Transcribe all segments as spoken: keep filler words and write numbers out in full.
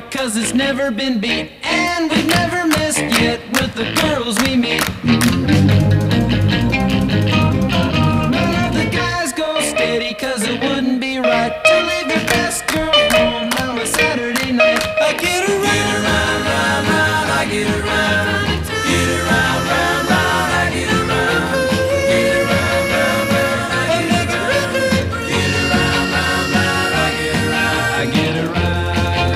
'cause it's never been beat. And we've never missed yet with the girls we meet. None of the guys go steady, 'cause it wouldn't be right to leave your best girl home on a Saturday night. I get around, get around, round, round, I get around. Get around, round, round, I get around. Get around, round, round, I get around. Get around, round, round, I get around. I get around.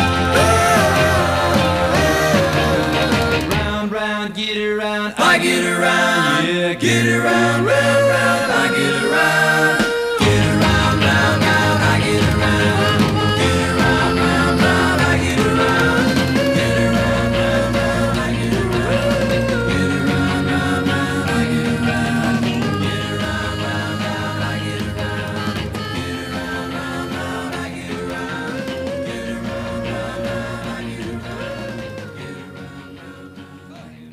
Round, round, get around. I get around. Yeah, get around, round, round, I get around. Get around, round, round, I get around. Get around, round, round, I get around. Get around, round, round, I get around. Get around, round, round, I get around. Get around, round, round, I get around. Get around, round, round, I get around. Get around, round, round, I get around. Get around, round, round, I get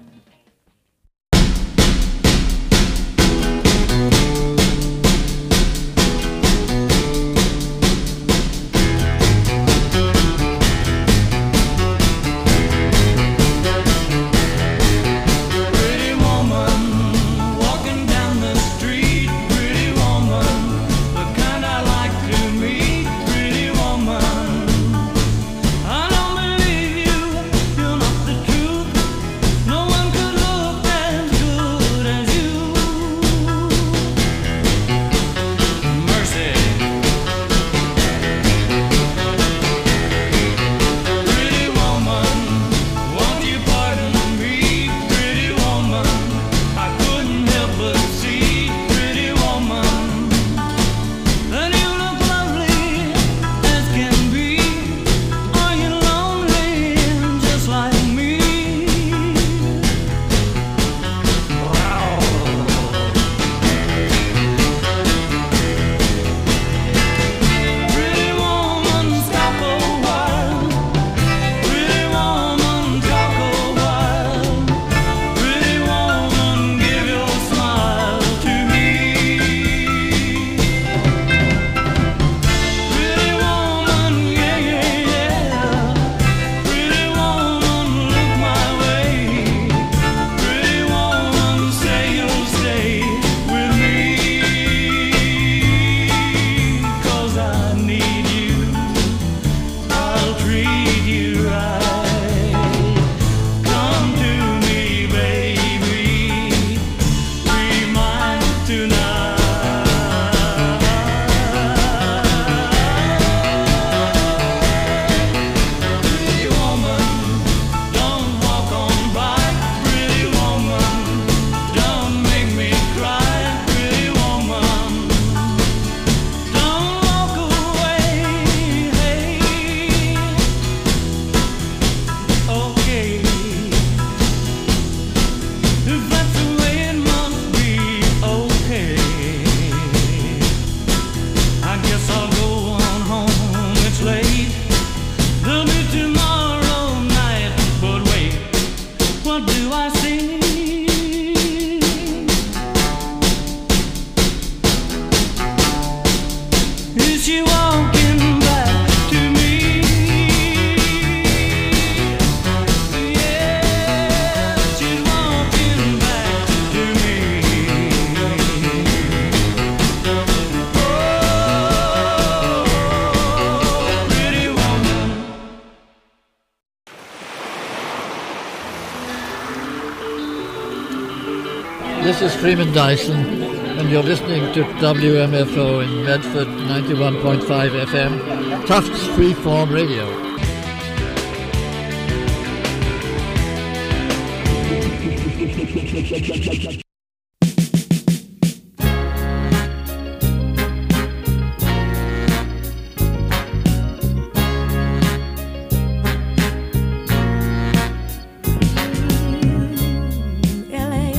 Pretty woman, walking down the street. Pretty woman, the kind I like to meet. Pretty woman, I don't believe you, you're not the truth. No one could look as good as you. Mercy. Pretty woman, won't you pardon me? Pretty woman, I couldn't help but see. Pretty woman, that you look lovely as can be. Are you lonely just like me? Pretty woman, stop a while. Pretty woman, talk a while. Pretty woman, give your smile to me. Pretty woman, yeah, yeah, yeah. Pretty woman, look my way. Pretty woman, say you'll stay with me. 'Cause I need you, I'll treat you right. Come to me, baby, be mine tonight. Pretty woman, don't walk on by. Pretty woman, don't make me cry. Pretty woman, don't walk away. Hey, okay, if that's the way it must be, okay. I guess I'll go on home, it's late. There'll be tomorrow night, but wait, what do I see? Is she walking back to me? Yeah, she's walking back to me. Oh, pretty woman. This is Freeman Dyson, and you're listening to W M F O in Medford, ninety-one point five F M, Tufts Freeform Radio. L A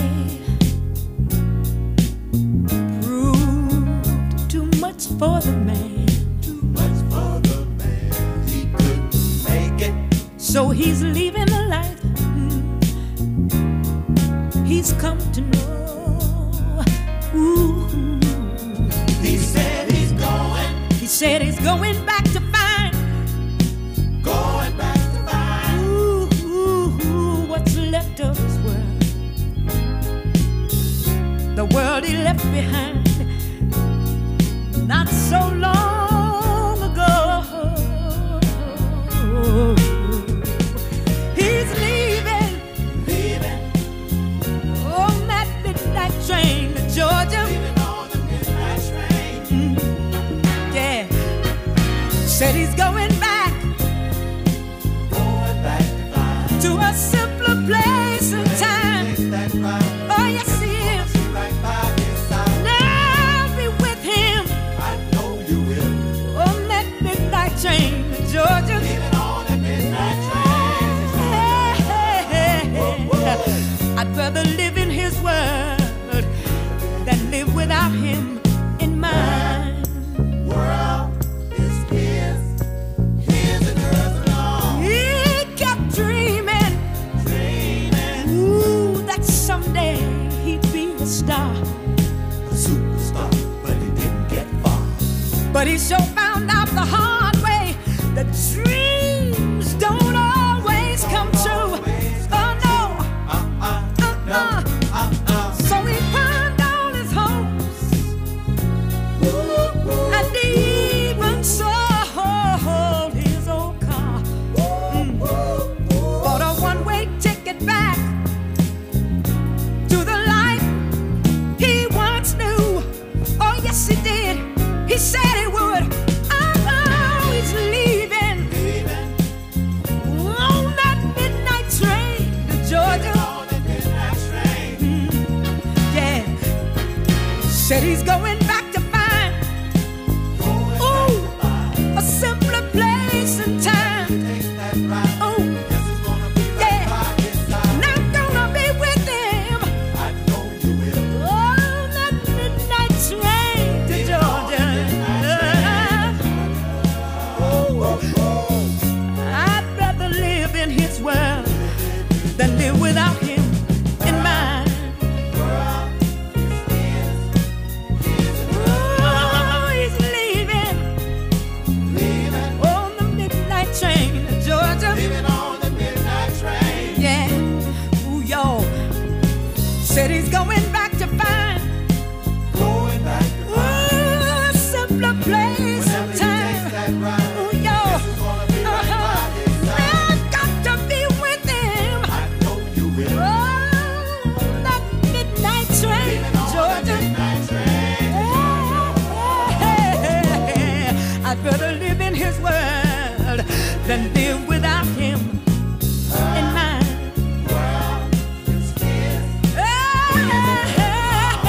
proved too much for the man. Too much for the man. He couldn't make it. So he's leaving the life he's come to know. Ooh. He said he's going. He said he's going back to find. Going product of his world, the world he left behind not so long ago. He's leaving, leaving on that midnight train to Georgia. Leaving on the midnight train. Mm, yeah, said he's going back, going back to, find to a simpler place and time. Right. Oh yes, he is. Right by his side. Now I'll be with him. I know you will. On that midnight train to Georgia. Leaving on that midnight train. Hey, hey, hey. Whoa, whoa. I'd rather live in his world than live without him in mine. World is his, his and hers alone. He kept dreaming, dreaming. Ooh, that someday he'd be a star, a superstar, but he didn't get far. But he sure found out the hard way that dreams don't always come true. Oh no, uh-uh, uh-uh, uh-uh. So he pawned all his hopes, and he even sold his old car. Mm. Bought a one-way ticket back to the life he once knew. Oh yes he did. He said he would. Oh, he's leaving, leaving on that midnight train to Georgia. On that midnight train. Mm, yeah. Said he's going back to find, going ooh, back to find a simpler place and time. Take that ride. Oh, yes, it's gonna be right, yeah, by his side. And I'm gonna be with him. I know you will. On that midnight train to Georgia. I'd rather live in his world than live without him in mine. Oh, he's leaving, leaving on the midnight train to Georgia. Leaving on the midnight train. Yeah, ooh, yo. Said he's going back to find, going back to find ooh, a simpler place and time. Right. Ooh, yo. I'd rather live in his world than live without him in mine. World is his. Hey, hey,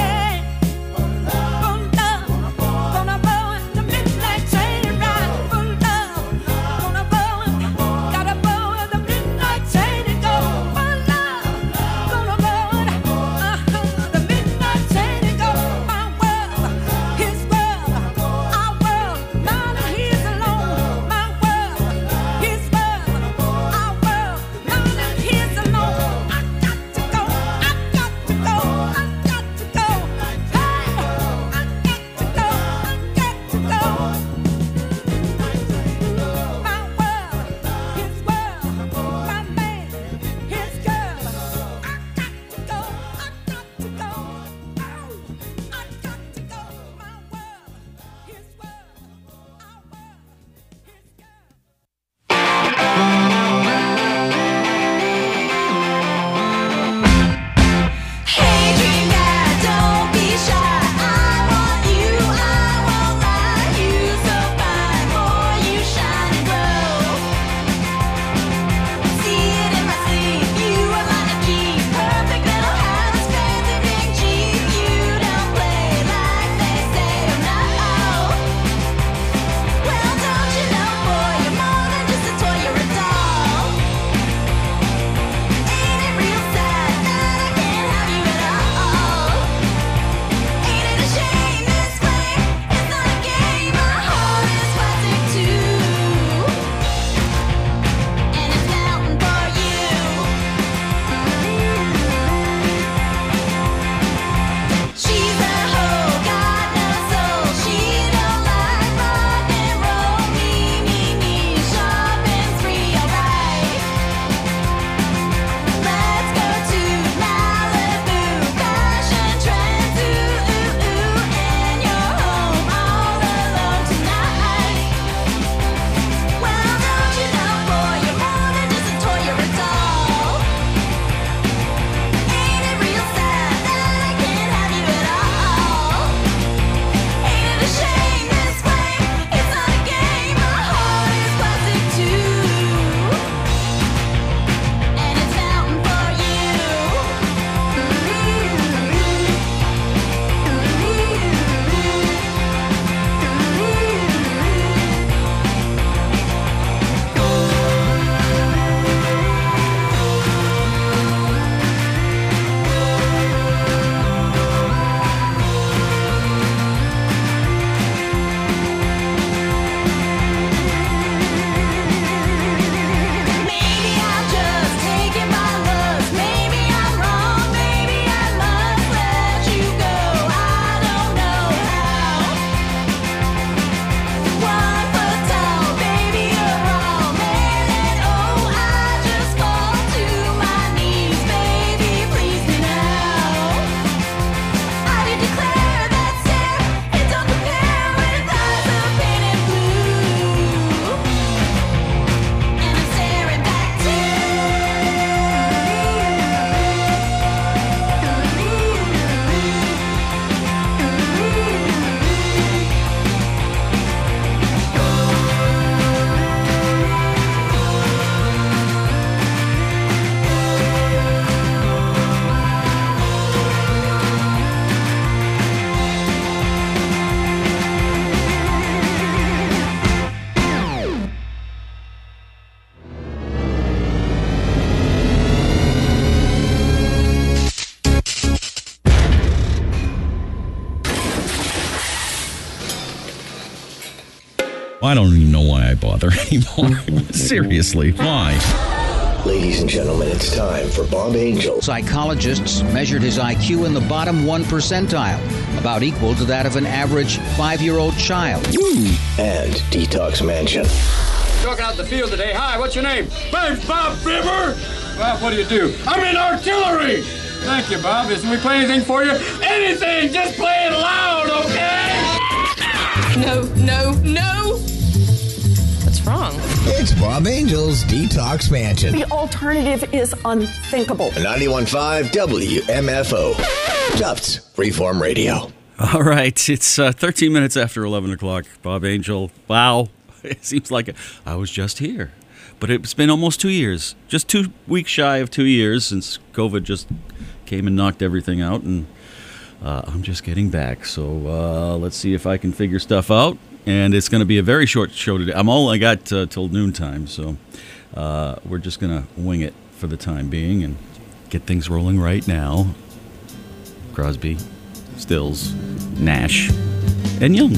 I don't even know why I bother anymore. Seriously, why? Ladies and gentlemen, it's time for Bob Angel. Psychologists measured his I Q in the bottom one percentile, about equal to that of an average five-year-old child. And Detox Mansion. Walking out the field today. Hi, what's your name? My name's Bob Fibber. Bob, what do you do? I'm in artillery. Thank you, Bob. Isn't we play anything for you? Anything! Just play it loud, okay? No, no, no! What's wrong? It's Bob Angel's Detox Mansion. The alternative is unthinkable. ninety-one point five W M F O. Tufts Freeform Radio. All right, it's uh, thirteen minutes after eleven o'clock. Bob Angel. Wow. It seems like I was just here. But it's been almost two years. Just two weeks shy of two years since COVID just came and knocked everything out. And uh, I'm just getting back. So uh, let's see if I can figure stuff out. And it's going to be a very short show today. I'm all I got uh, till noontime. So uh, we're just going to wing it for the time being and get things rolling right now. Crosby, Stills, Nash, and Young.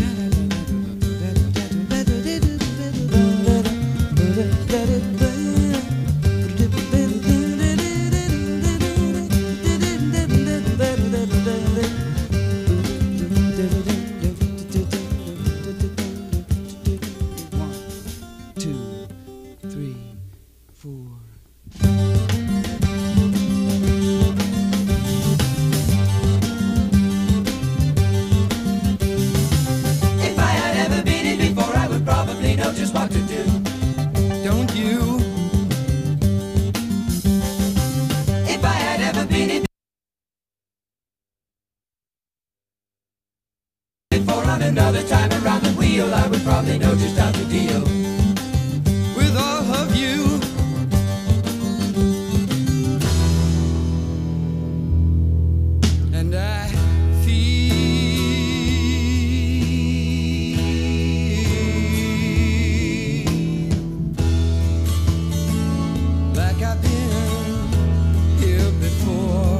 Another time around the wheel, I would probably know just how to deal with all of you. And I feel like I've been here before.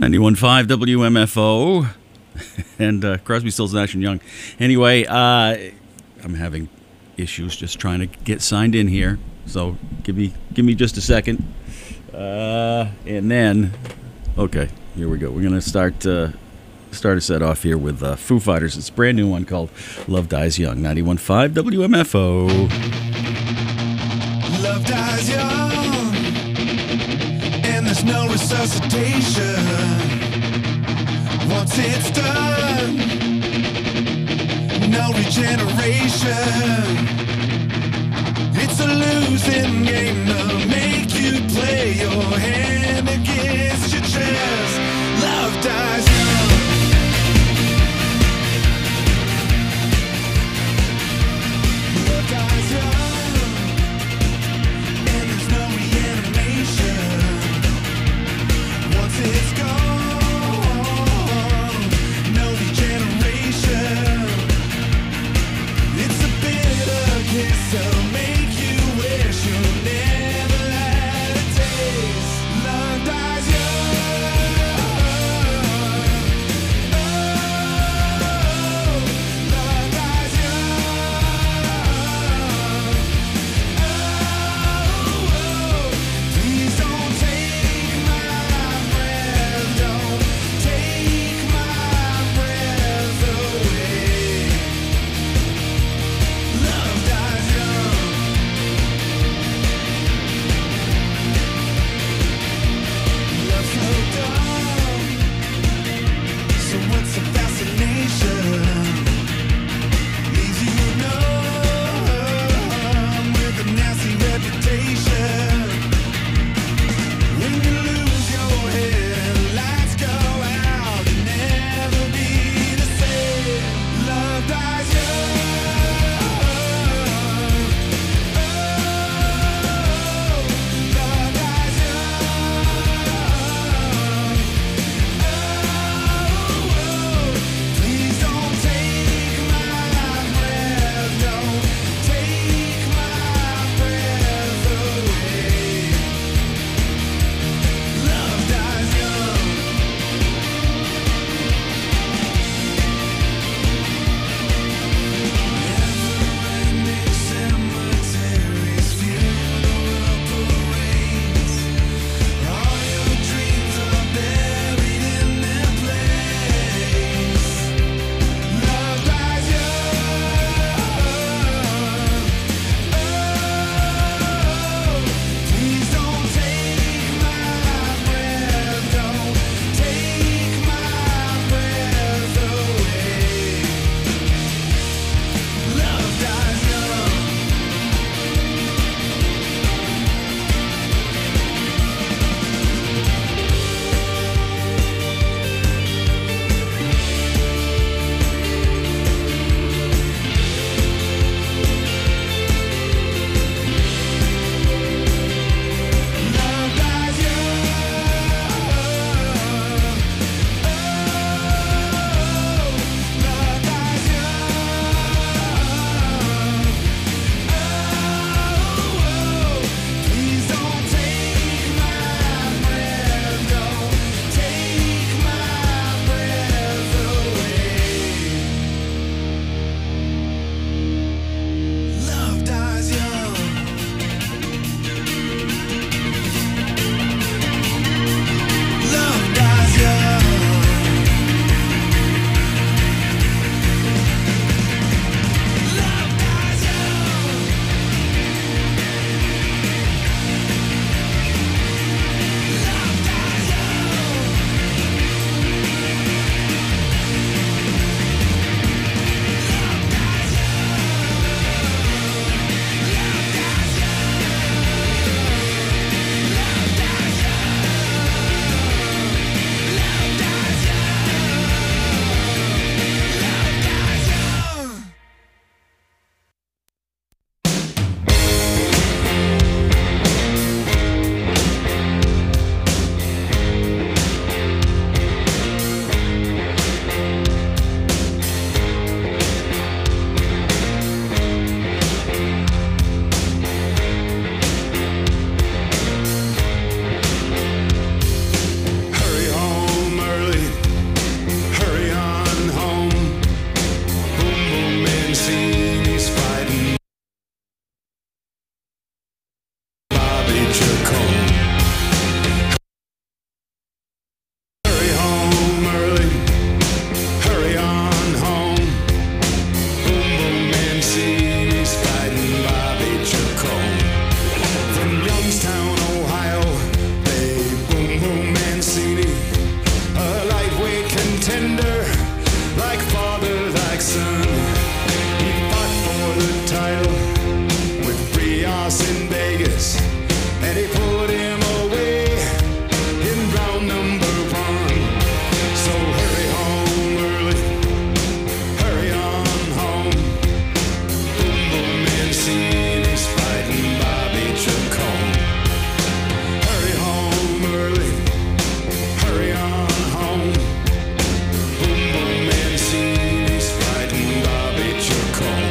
ninety-one point five W M F O. And uh, Crosby, Stills, Nash and Young. Anyway, uh, I'm having issues just trying to get signed in here. So give me give me just a second. Uh, and then, okay, here we go. We're going to start uh, start a set off here with uh, Foo Fighters. It's a brand new one called Love Dies Young. ninety-one point five W M F O. Love dies young, and there's no resuscitation. Once it's done, no regeneration. It's a losing game to make you play your hand against your chest. Love dies young. Love dies young, and there's no reanimation. Once it's gone, kiss will make you wish you never Chacon. Hurry home early, hurry on home. Boom Boom Mancini's fighting Bobby Chacon. From Youngstown, Ohio, they Boom Boom Mancini, a lightweight contender, like father, like son. He fought for the title with Rios in Vegas, and he put him away in round number one. So hurry home early, hurry on home. Boom Boom Mancini's fighting Bobby Chacon. Hurry home early, hurry on home. Boom Boom Mancini's fighting Bobby Chacon.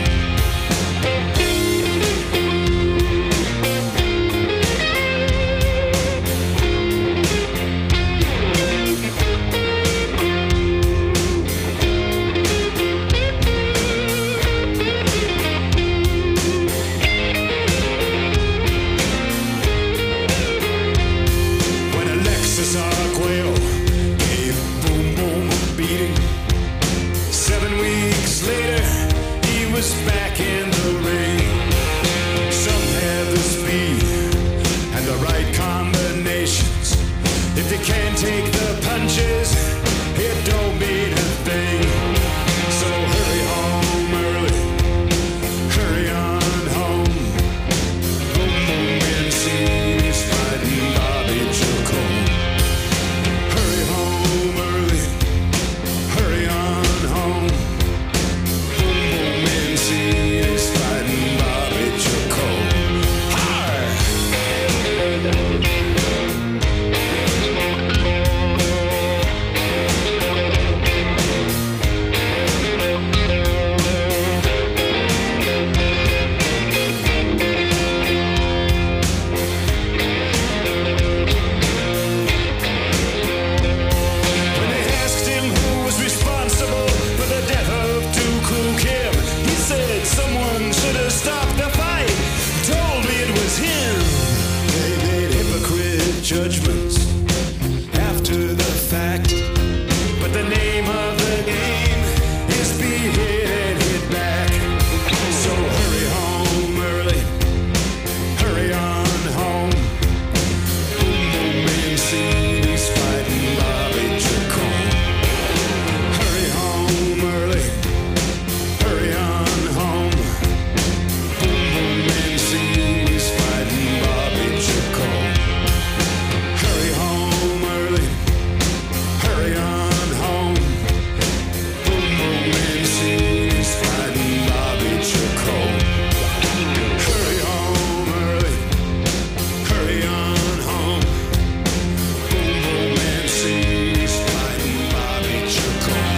When Alexis Arguello gave Boom Boom a beating, seven weeks later he was back in the ring. Some have the speed and the right combinations. If they can't take the punches, it don't mean a thing. So hurry home early, hurry on home. Boom Boom Mancini's fighting Bobby Chacon. Hurry home early, hurry on home. Boom Boom Mancini's fighting Bobby Chacon. Hi! When they asked him who was responsible for the death of Dooku Kim, he said someone should have stopped the fight. Told me it was him. They made hypocrite judgments after the fact, but the name of the game is be hit and hit back. So hurry home early, hurry on home. Boom Boom Mancini's fighting Bobby Chacon. Hurry home early, hurry on home. Boom Boom Mancini's fighting Bobby Chacon. Hurry home early, hurry on home. Boom Boom Mancini's fighting Bobby Chacon. Hurry home early, hurry on home. Boom Boom Mancini's fighting Bobby Chacon.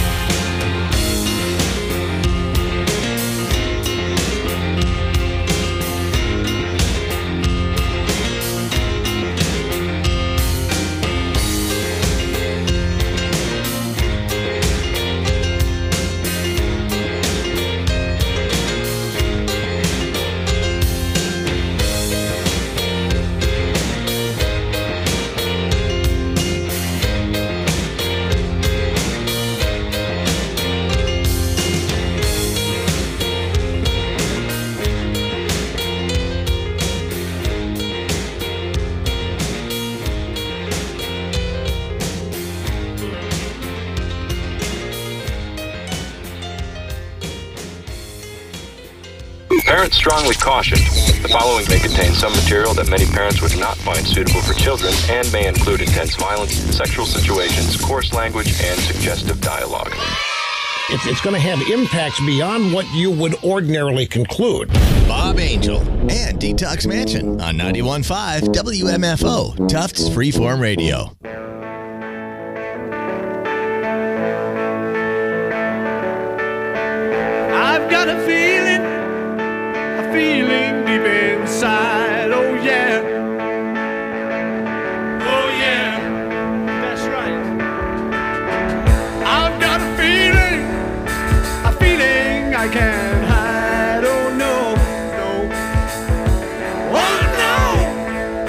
Parents strongly caution. The following may contain some material that many parents would not find suitable for children and may include intense violence, sexual situations, coarse language, and suggestive dialogue. It's, it's going to have impacts beyond what you would ordinarily conclude. Bob Angel and Detox Mansion on ninety-one point five W M F O, Tufts Freeform Radio. I've got a feeling, a feeling deep inside, oh yeah. Oh yeah, that's right. I've got a feeling, a feeling I can't hide, oh no, no. Oh no,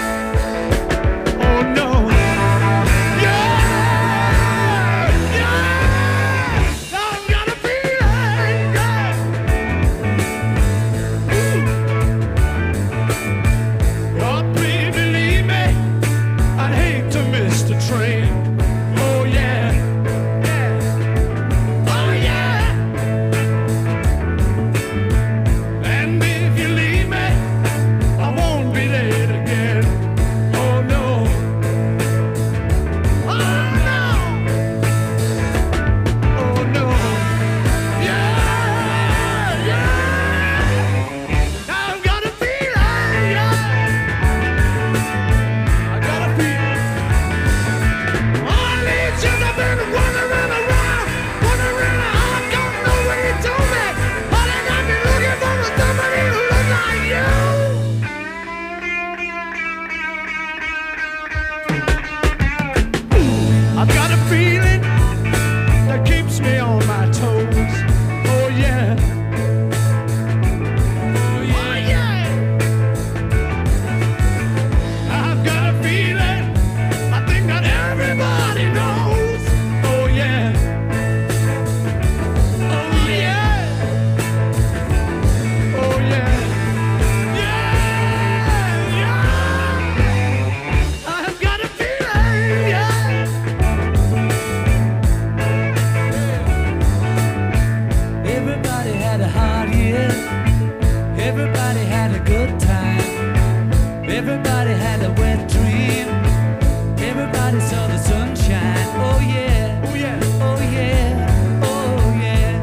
Everybody had a wet dream. Everybody saw the sunshine. Oh yeah, oh yeah, oh yeah, oh yeah.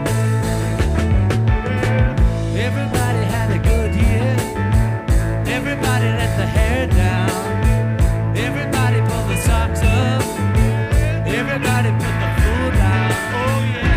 Everybody had a good year. Everybody let the hair down. Everybody pulled the socks up. Everybody put the food down. Oh yeah.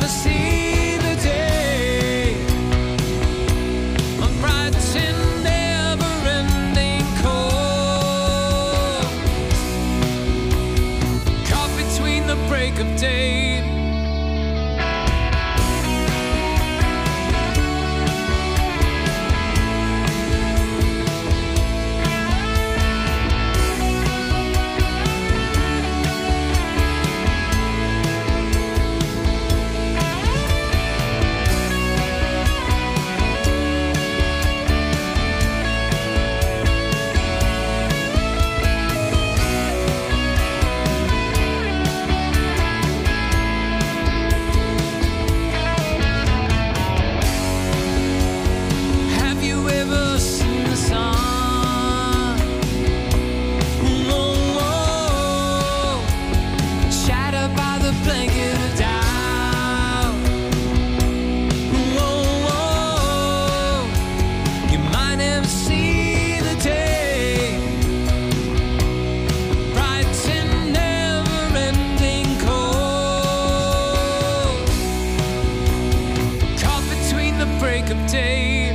See the day, I'm bright and of tape.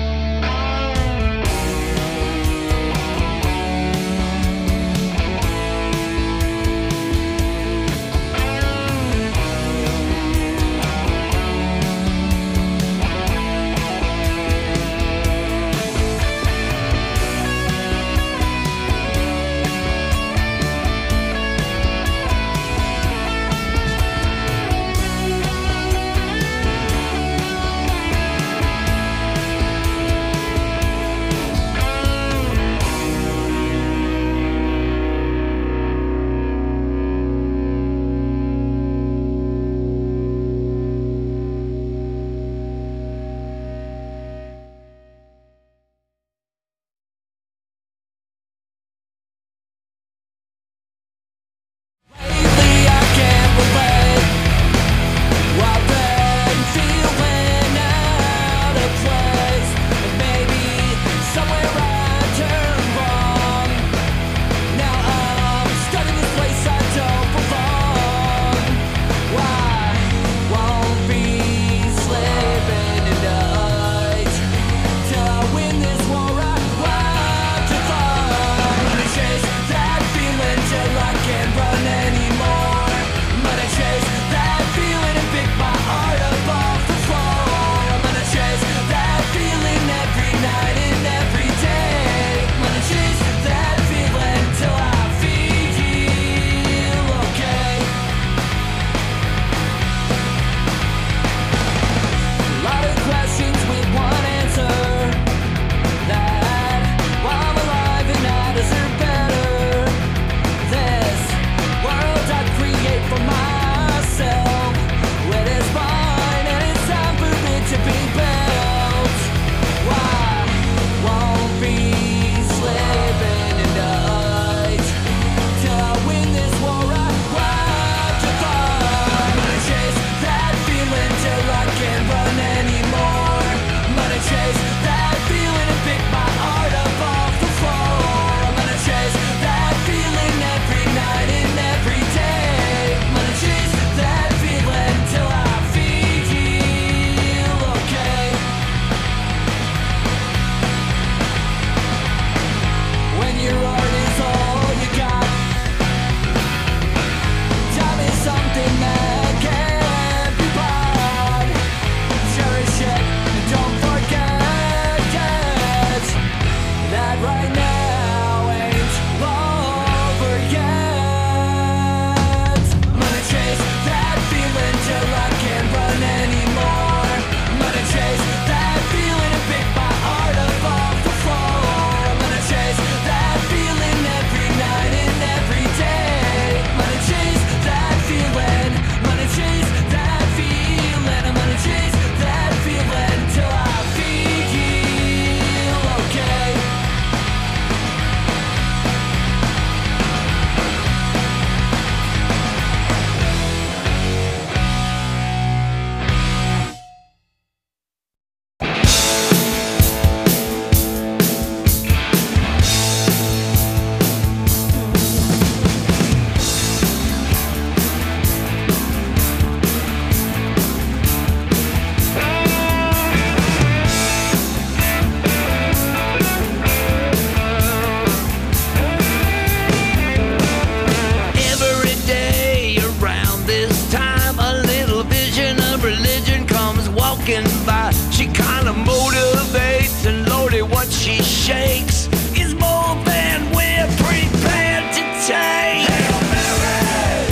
walking by. She kinda motivates, and lordy, what she shakes is more than we're prepared to take. Hail Mary,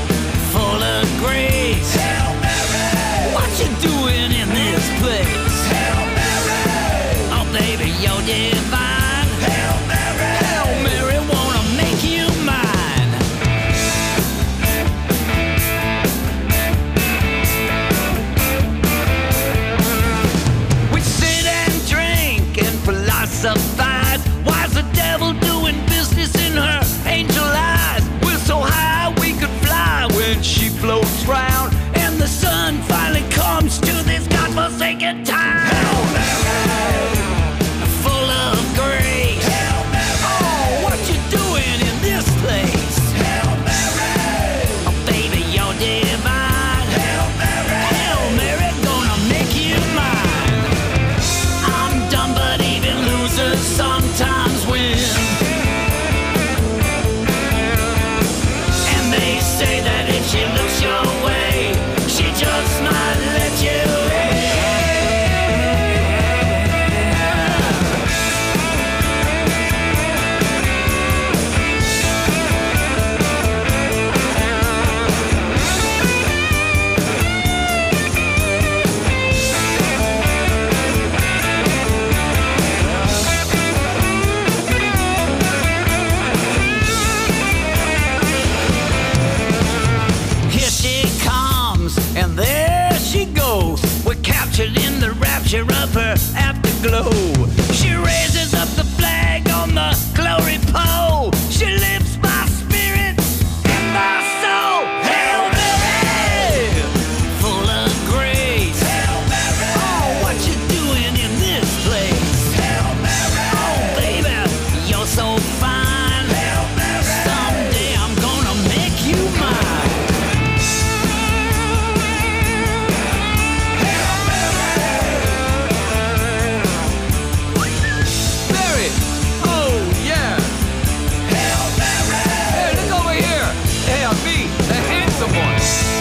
full of grace. Hail Mary, what you doing in this place? Hail Mary, oh baby, you're divine. Hail Mary, Hail Mary, wanna make you mine. capture of her afterglow. She raises up the flag on the glory pole. She lifts my spirit and my soul. Hail Mary, full of grace. Hail Mary, oh, what you doing in this place? Hail Mary, oh baby, you're so fine. Hail Mary, someday I'm gonna make you mine. Mary! Oh, yeah! Hail Mary! Hey, look over here! Hey, I'm me, the handsome one!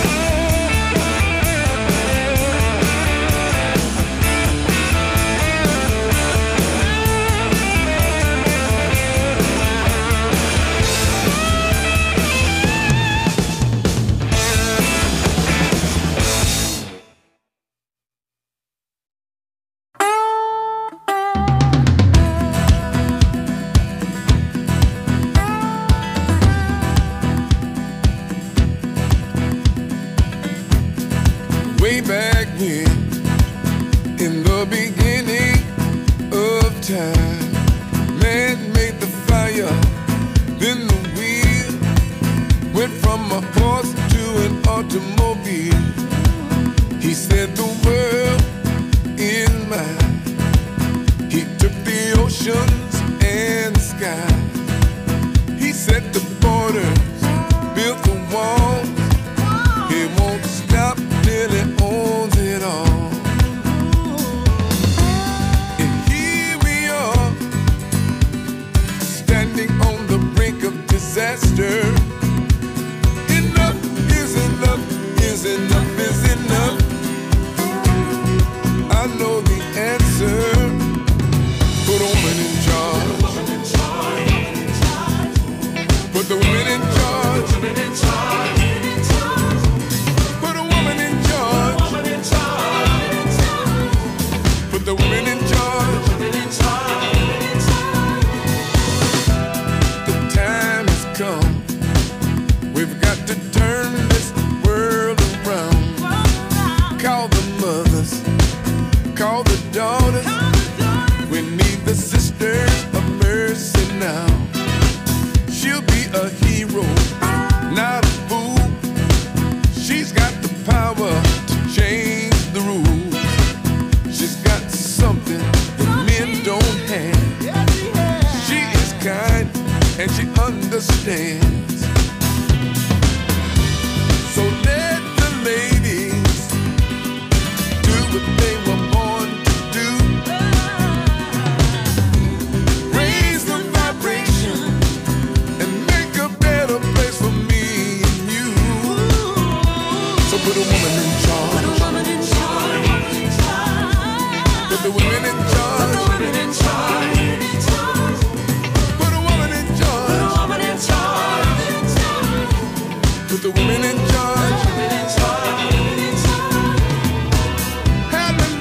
Way back when, in the beginning of time, man made the fire, then the wheel went from a horse to an automobile. He set the world in mind. He took the oceans and the sky. He set the borders, built the walls. He won't stop till he owns it all. And here we are, standing on the brink of disaster. Enough is enough, is enough, is enough. I know the answer. Put a woman in charge. Put the women in charge. Put a woman in charge. Put the women in charge. The time has come. We've got to turn this world around. Call the mothers, call the daughters. We need the sisters of mercy now. She'll be a hero, not a fool. She's got the power to change the rules. She's got something that men don't have. She is kind and she understands. So let the ladies do what they were born to do. Raise the vibration and make a better place for me and you. So put a woman in charge. Put a woman in charge. Put the women in charge. Put the women in charge. Put a woman in charge. Put a woman in charge. Put the women in charge. Have the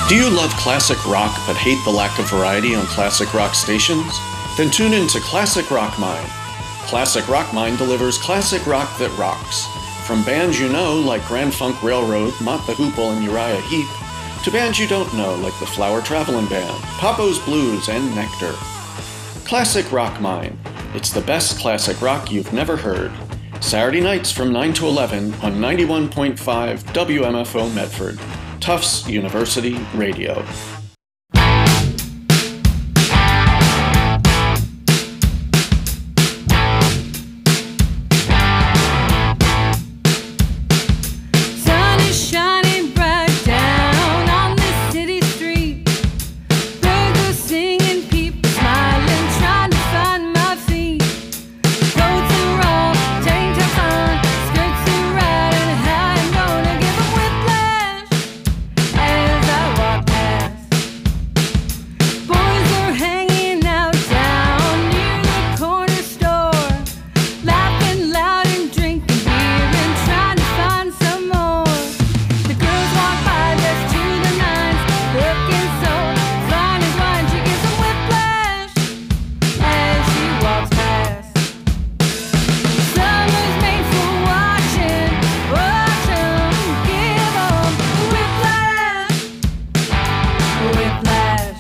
Do you love classic rock but hate the lack of variety on classic rock stations? Then tune in to Classic Rock Mine. Classic Rock Mine delivers classic rock that rocks. From bands you know like Grand Funk Railroad, Mott the Hoople, and Uriah Heep, to bands you don't know like the Flower Traveling Band, Papo's Blues, and Nectar. Classic Rock Mine. It's the best classic rock you've never heard. Saturday nights from nine to eleven on ninety-one point five W M F O Medford. Tufts University Radio. Sun is shining bright down on this city street. Birds are singing, people smiling, trying to find my feet. Coats are off, tank tops on, skirts are riding high. I'm gonna give 'em whiplash as I walk past. Boys are hanging out down near the corner store, laughing loud and drinking beer and trying to find some more. The girls walk by dressed to the nines, looking so fine as wine. She gives 'em whiplash as she walks past. Summer's made for watching, watch 'em, give 'em whiplash, whiplash.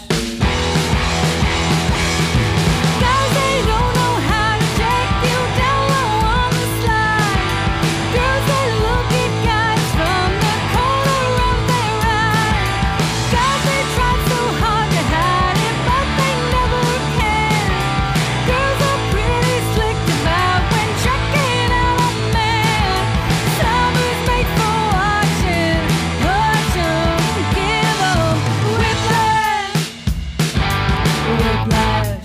Guys, they don't know how to take you down low on the slide. Girls, they look at guys from the corner of their eye. Guys, they try so hard to hide it, but they never can. Girls are pretty slick about when checking out a man. Summer's made for watching, watch 'em, give 'em whiplash, whiplash.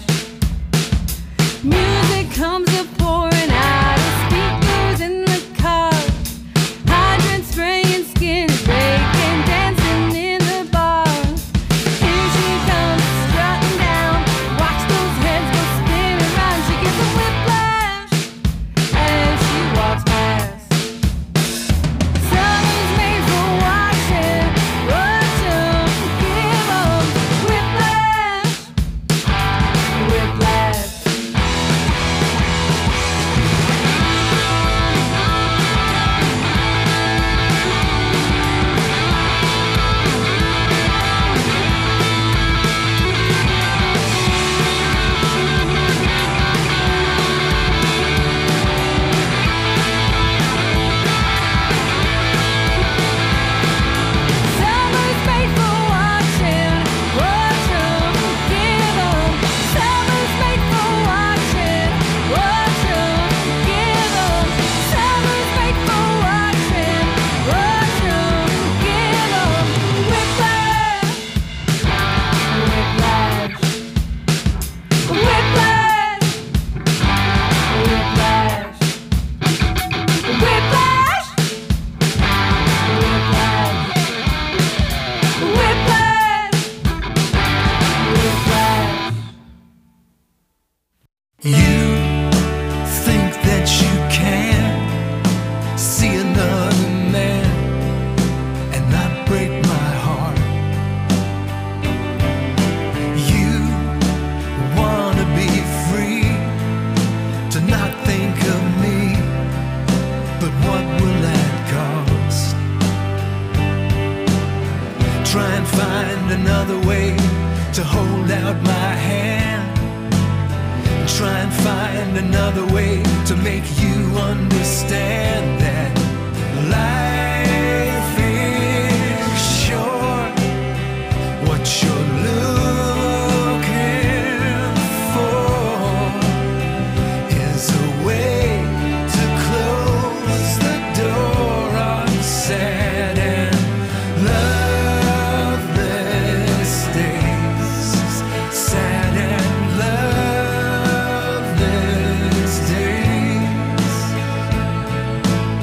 Music comes a pouring out of speakers in the car. Hydrants spraying, skin is breaking, dancing in the bars. Here she comes, strutting down. Watch those heads go spinning round. She gives 'em whiplash as she walks past. Summer's made for watching, watch 'em, give 'em whiplash, whiplash. Summer's made for watching, watch 'em, give 'em. Summer's made for watching, watch 'em, give 'em. Summer's made for watching, watch 'em, give 'em. Whiplash, whiplash, whiplash, whiplash, whiplash, whiplash, whiplash. You think that you can see another man and not break my heart. You wanna be free to not think of me, but what will that cost? Try and find another way to hold out my hand. Try and find another way to make you understand that life is short. What you're looking for is a way to close the door on sad and loveless days. Sad and loveless days.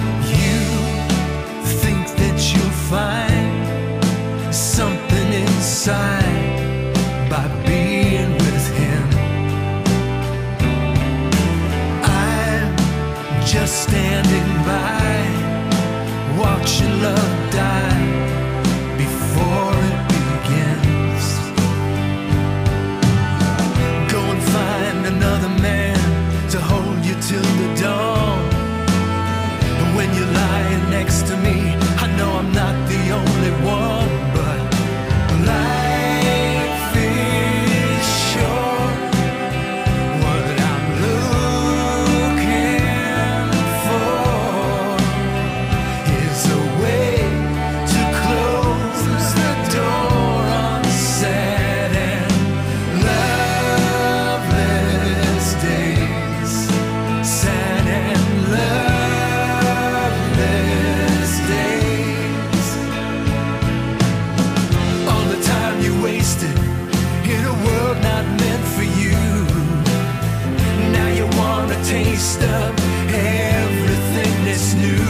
up everything that's new.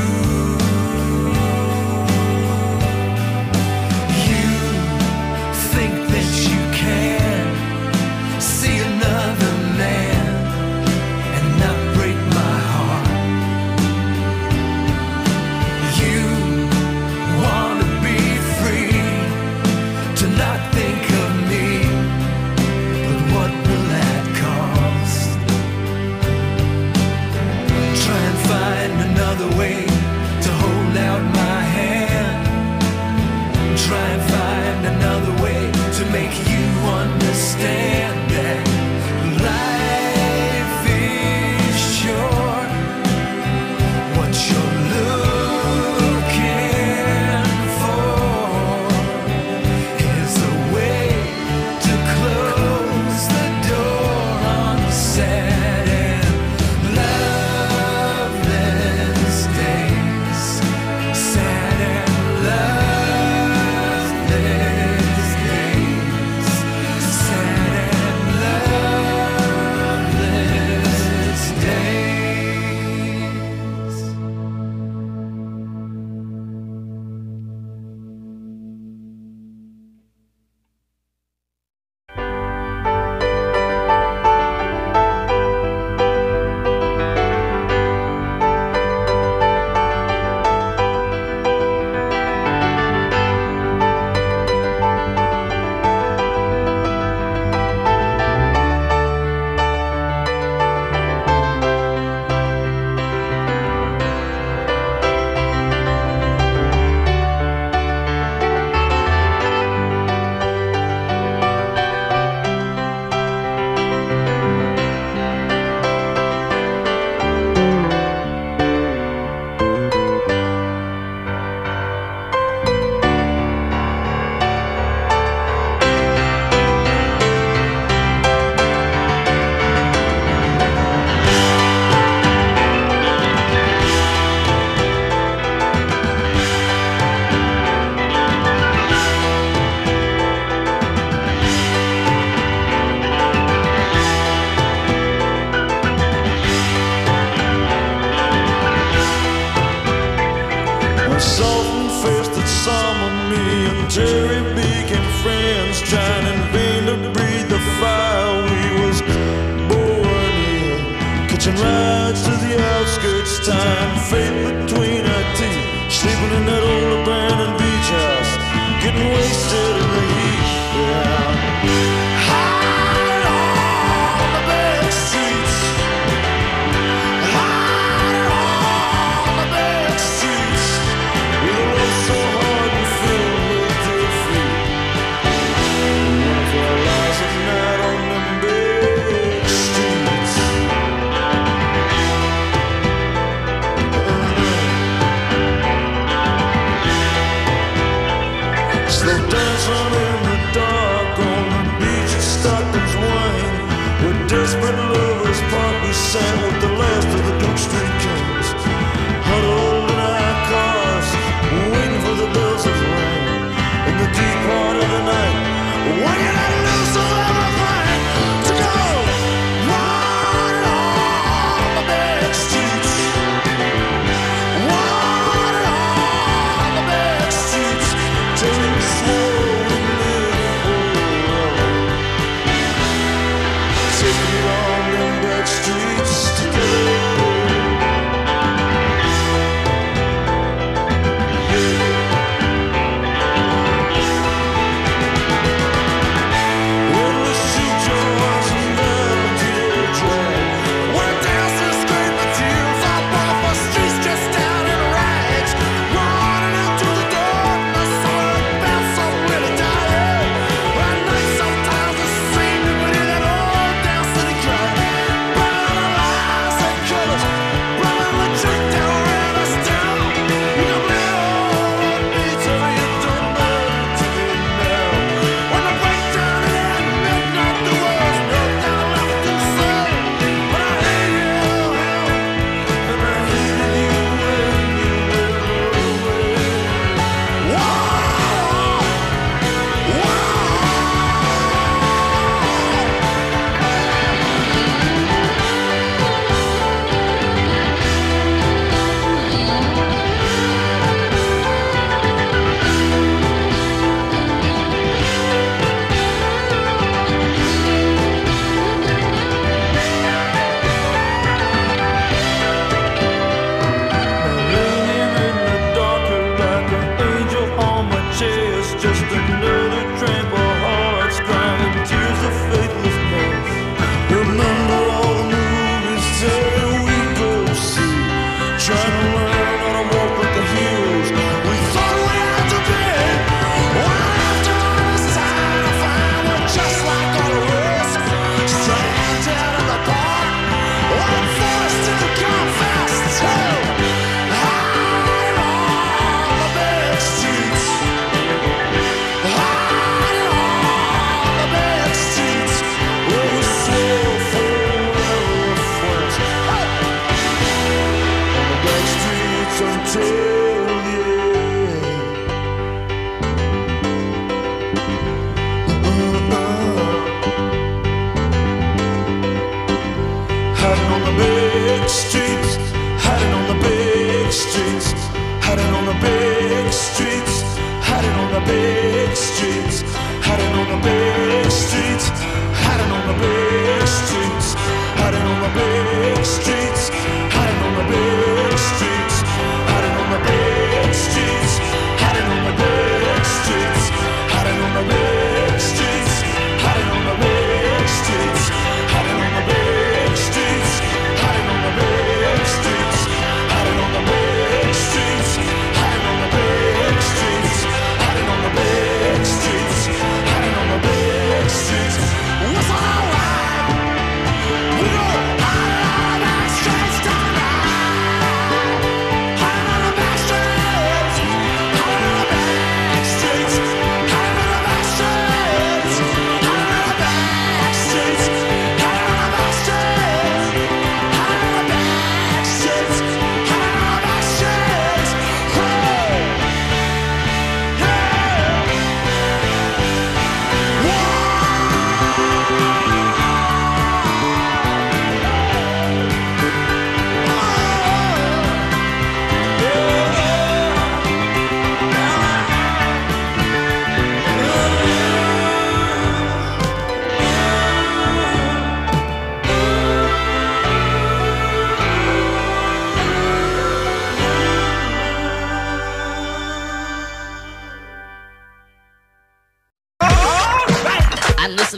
You think that you can see another man and not break my heart. You want to be free, to not think of me, but what will that cost? Try and find another way to hold out my hand. Try and find another way to make you understand that life is short. What you're looking for is a way to close the door on the sad and loveless days. Sad and loveless days. Sad and loveless days. When Sultan faced that summer, me and Jerry became friends, trying in vain to breathe the fire we was born in. Catching rides to the outskirts, tying fate between our teeth, sleeping in that old abandoned beach house, getting wasted in the heat. Yeah. High on the back streets, high on the back streets, with a love so hard and filled with defeat. One for our lives at night on them big streets. Slow dancing in the dark on the beach at Stockton's Wine, where desperate lovers part we sang with the last of the Duke Street Kings, huddled in our cars, waiting for the bells of rain in the deep part of the night, waking up loose of everything to go right on the back streets, right on the back streets, till we swore we lived forever.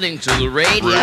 listening to the radio.